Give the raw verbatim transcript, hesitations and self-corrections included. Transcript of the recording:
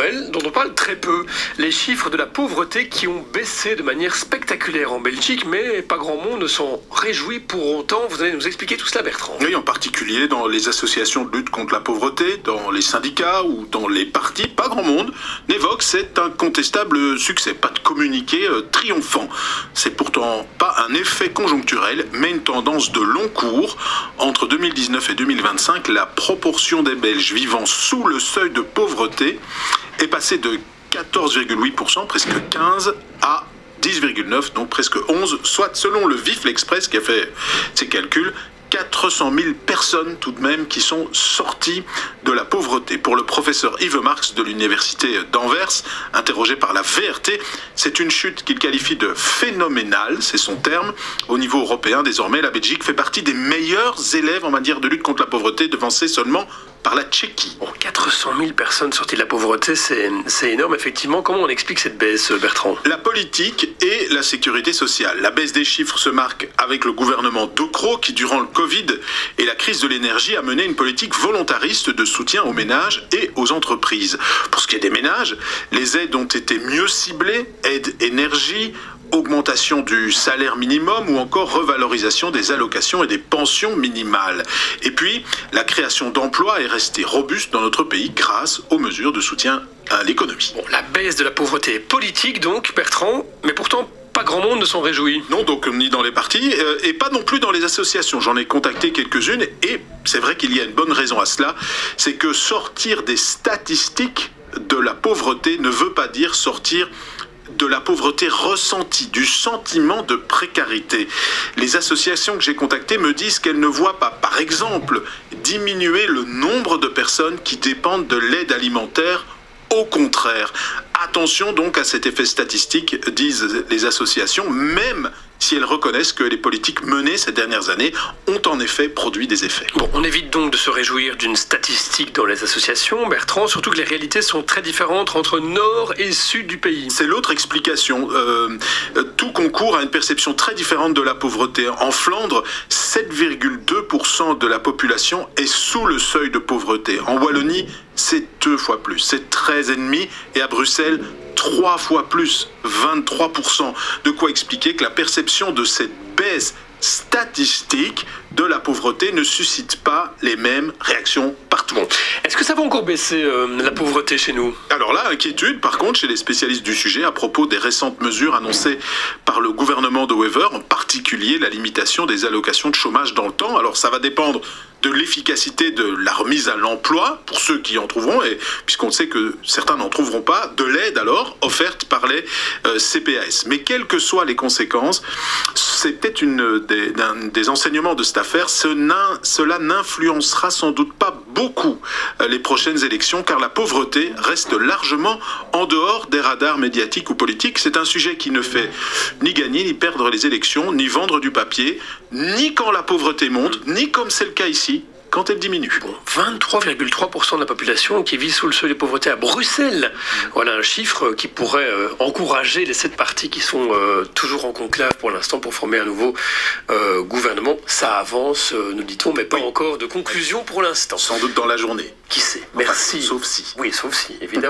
nouvelle dont on parle très peu. Les chiffres de la pauvreté qui ont baissé de manière spectaculaire en Belgique, mais pas grand monde ne s'en réjouit pour autant. Vous allez nous expliquer tout cela, Bertrand. Oui, en particulier dans les associations de lutte contre la pauvreté, dans les syndicats ou dans les partis, pas grand monde n'évoque cet incontestable succès. Pas de communiqué euh, triomphant. C'est pourtant pas un effet conjoncturel, mais une tendance de long cours. Entre deux mille dix-neuf et deux mille vingt-cinq, la proportion des Belges vivant sous le seuil de pauvreté est passée de quatorze virgule huit pour cent, presque quinze, à dix virgule neuf, donc presque onze, soit selon le Vif l'Express qui a fait ses calculs, quatre cent mille personnes tout de même qui sont sorties de la pauvreté. Pour le professeur Yves Marx de l'université d'Anvers, interrogé par la V R T, c'est une chute qu'il qualifie de phénoménale, c'est son terme. Au niveau européen, désormais, la Belgique fait partie des meilleurs élèves en matière de lutte contre la pauvreté, devancée seulement par la Tchéquie. Bon, quatre cent mille personnes sorties de la pauvreté, c'est, c'est énorme, effectivement. Comment on explique cette baisse, Bertrand ? La politique et la sécurité sociale. La baisse des chiffres se marque avec le gouvernement De Croo qui, durant le Covid et la crise de l'énergie, a mené une politique volontariste de soutien aux ménages et aux entreprises. Pour ce qui est des ménages, les aides ont été mieux ciblées, aide énergie, augmentation du salaire minimum ou encore revalorisation des allocations et des pensions minimales. Et puis, la création d'emplois est restée robuste dans notre pays grâce aux mesures de soutien à l'économie. Bon, la baisse de la pauvreté est politique donc, Bertrand, mais pourtant pas grand monde ne s'en réjouit. Non, donc ni dans les partis euh, et pas non plus dans les associations. J'en ai contacté quelques-unes et c'est vrai qu'il y a une bonne raison à cela, c'est que sortir des statistiques de la pauvreté ne veut pas dire sortir de la pauvreté ressentie, du sentiment de précarité. Les associations que j'ai contactées me disent qu'elles ne voient pas, par exemple, diminuer le nombre de personnes qui dépendent de l'aide alimentaire. Au contraire, attention donc à cet effet statistique, disent les associations, même si elles reconnaissent que les politiques menées ces dernières années ont en effet produit des effets. Bon, on évite donc de se réjouir d'une statistique dans les associations, Bertrand, surtout que les réalités sont très différentes entre nord et sud du pays. C'est l'autre explication. Euh, tout concourt à une perception très différente de la pauvreté. En Flandre, sept virgule deux pour cent de la population est sous le seuil de pauvreté. En Wallonie, c'est deux fois plus, c'est treize virgule cinq. Et à Bruxelles, trois fois plus, vingt-trois pour cent. De quoi expliquer que la perception de cette baisse statistique de la pauvreté ne suscite pas les mêmes réactions partout. Bon. Est-ce que ça va encore baisser euh, la pauvreté chez nous ? Alors là, inquiétude par contre chez les spécialistes du sujet à propos des récentes mesures annoncées par le gouvernement de Wever, en particulier la limitation des allocations de chômage dans le temps. Alors ça va dépendre de l'efficacité de la remise à l'emploi pour ceux qui en trouveront, et puisqu'on sait que certains n'en trouveront pas, de l'aide alors offerte par les euh, C P A S. Mais quelles que soient les conséquences, c'est peut-être une des, d'un, des enseignements de cette affaire, ce n'in, cela n'influencera sans doute pas beaucoup euh, les prochaines élections, car la pauvreté reste largement en dehors des radars médiatiques ou politiques. C'est un sujet qui ne fait ni gagner ni perdre les élections, ni vendre du papier, ni quand la pauvreté monte, ni comme c'est le cas ici, quand elle diminue. Bon, vingt-trois virgule trois pour cent de la population qui vit sous le seuil de pauvreté à Bruxelles. Voilà un chiffre qui pourrait euh, encourager les sept partis qui sont euh, toujours en conclave pour l'instant pour former un nouveau euh, gouvernement. Ça avance, euh, nous dit-on, mais pas oui. encore de conclusion pour l'instant. Sans doute dans la journée. Qui sait ? Merci. Enfin, sauf si. Oui, sauf si, évidemment.